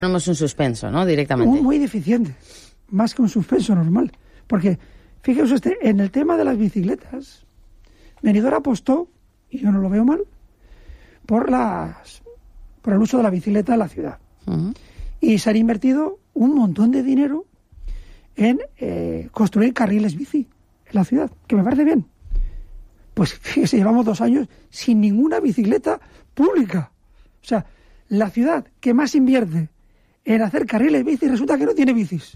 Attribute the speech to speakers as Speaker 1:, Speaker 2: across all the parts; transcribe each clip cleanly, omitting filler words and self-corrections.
Speaker 1: Tenemos un suspenso, ¿no? Directamente.
Speaker 2: Muy deficiente, más que un suspenso normal. Porque, fíjese usted, en el tema de las bicicletas, Benidorm apostó, y yo no lo veo mal, por el uso de la bicicleta en la ciudad. Uh-huh. Y se han invertido un montón de dinero en construir carriles bici en la ciudad, que me parece bien. Pues fíjese, llevamos 2 años sin ninguna bicicleta pública. O sea, la ciudad que más invierte en hacer carriles bici resulta que no tiene bicis.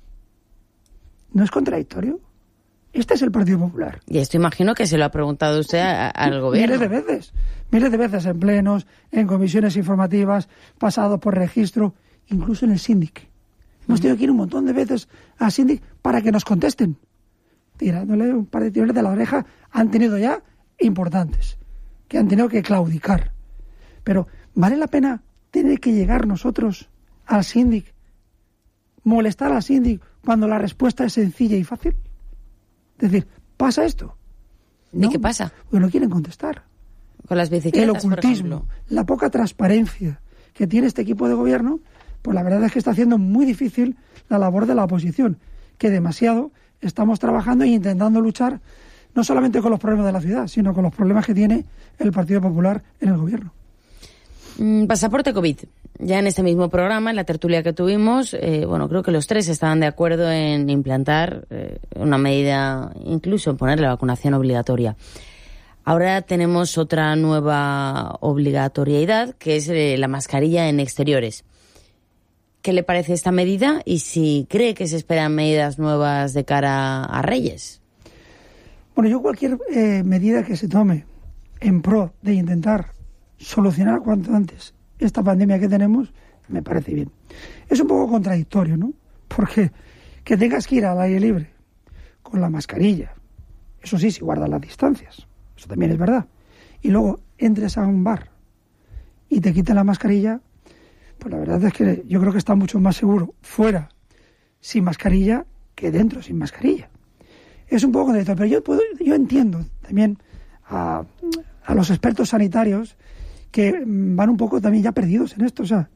Speaker 2: ¿No es contradictorio? Este es el Partido Popular.
Speaker 1: Y esto imagino que se lo ha preguntado usted al gobierno.
Speaker 2: Miles de veces en plenos, en comisiones informativas, pasado por registro, incluso en el síndic. Hemos tenido que ir un montón de veces al síndic para que nos contesten. Tirándole un par de tirones de la oreja han tenido ya importantes, que han tenido que claudicar. Pero ¿vale la pena tener que llegar nosotros al síndic, molestar al síndic cuando la respuesta es sencilla y fácil? Es decir, ¿pasa esto?
Speaker 1: ¿Y qué pasa?
Speaker 2: Porque no quieren contestar.
Speaker 1: Con las bicicletas,
Speaker 2: el ocultismo, la poca transparencia que tiene este equipo de gobierno, pues la verdad es que está haciendo muy difícil la labor de la oposición, que demasiado estamos trabajando e intentando luchar no solamente con los problemas de la ciudad, sino con los problemas que tiene el Partido Popular en el gobierno.
Speaker 1: Pasaporte COVID. Ya en este mismo programa, en la tertulia que tuvimos, creo que los tres estaban de acuerdo en implantar una medida, incluso en poner la vacunación obligatoria. Ahora tenemos otra nueva obligatoriedad, que es la mascarilla en exteriores. ¿Qué le parece esta medida y si cree que se esperan medidas nuevas de cara a Reyes?
Speaker 2: Bueno, yo cualquier medida que se tome en pro de intentar solucionar cuanto antes esta pandemia que tenemos, me parece bien. Es un poco contradictorio, ¿no? Porque que tengas que ir al aire libre con la mascarilla, eso sí, si guardas las distancias, eso también es verdad, y luego entres a un bar y te quiten la mascarilla, pues la verdad es que yo creo que está mucho más seguro fuera sin mascarilla que dentro sin mascarilla. Es un poco contradictorio, pero yo entiendo también a los expertos sanitarios que van un poco también ya perdidos en esto. O sea,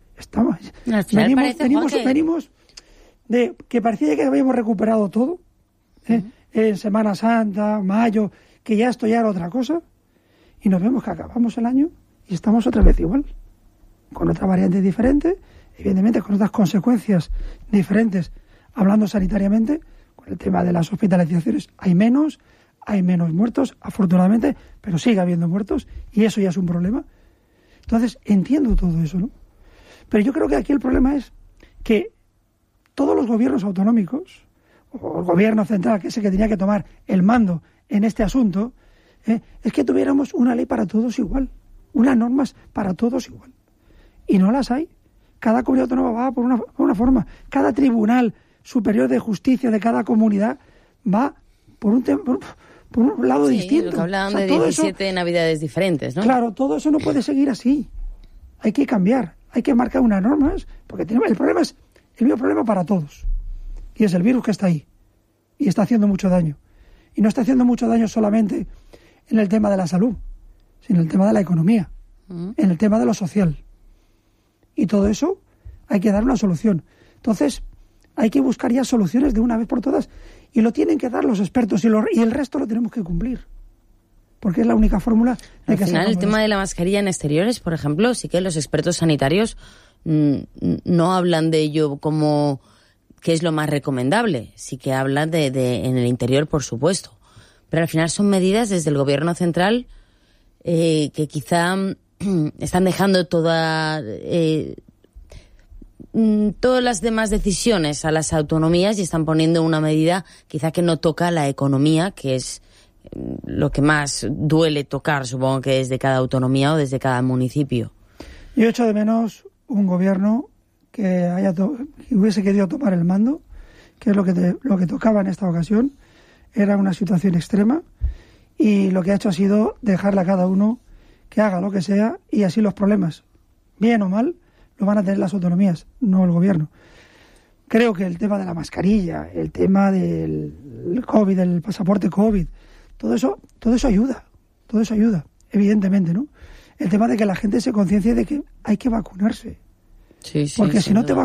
Speaker 2: venimos de que parecía que habíamos recuperado todo, en Semana Santa, mayo, que ya esto ya era otra cosa, y nos vemos que acabamos el año y estamos otra vez igual, con otra variante diferente, evidentemente con otras consecuencias diferentes, hablando sanitariamente, con el tema de las hospitalizaciones hay menos muertos, afortunadamente, pero sigue habiendo muertos, y eso ya es un problema. Entonces, entiendo todo eso, ¿no? Pero yo creo que aquí el problema es que todos los gobiernos autonómicos, o el gobierno central, que es el que tenía que tomar el mando en este asunto, es que tuviéramos una ley para todos igual, unas normas para todos igual. Y no las hay. Cada comunidad autónoma va por una forma. Cada tribunal superior de justicia de cada comunidad va por un lado distinto.
Speaker 1: Lo que hablaban de 17 navidades diferentes, ¿no?
Speaker 2: Claro, todo eso no puede seguir así. Hay que cambiar, hay que marcar unas normas, porque el problema es el mismo problema para todos. Y es el virus que está ahí. Y está haciendo mucho daño. Y no está haciendo mucho daño solamente en el tema de la salud, sino en el tema de la economía, en el tema de lo social. Y todo eso hay que dar una solución. Entonces, hay que buscar ya soluciones de una vez por todas, y lo tienen que dar los expertos, y el resto lo tenemos que cumplir, porque es la única fórmula de que
Speaker 1: al final el tema de la mascarilla en exteriores, por ejemplo, sí que los expertos sanitarios no hablan de ello como que es lo más recomendable, sí que hablan de en el interior, por supuesto, pero al final son medidas desde el gobierno central que quizá están dejando todas las demás decisiones a las autonomías y están poniendo una medida quizá que no toca la economía, que es lo que más duele tocar, supongo que desde cada autonomía o desde cada municipio.
Speaker 2: Yo echo de menos un gobierno que hubiese querido tomar el mando, que es lo que tocaba en esta ocasión. Era una situación extrema y lo que ha hecho ha sido dejarle a cada uno que haga lo que sea, y así los problemas, bien o mal, lo van a tener las autonomías, no el gobierno. Creo que el tema de la mascarilla, el tema del COVID, el pasaporte COVID, todo eso ayuda, evidentemente, ¿no? El tema de que la gente se conciencie de que hay que vacunarse.
Speaker 1: Sí, sí,
Speaker 2: porque si no te va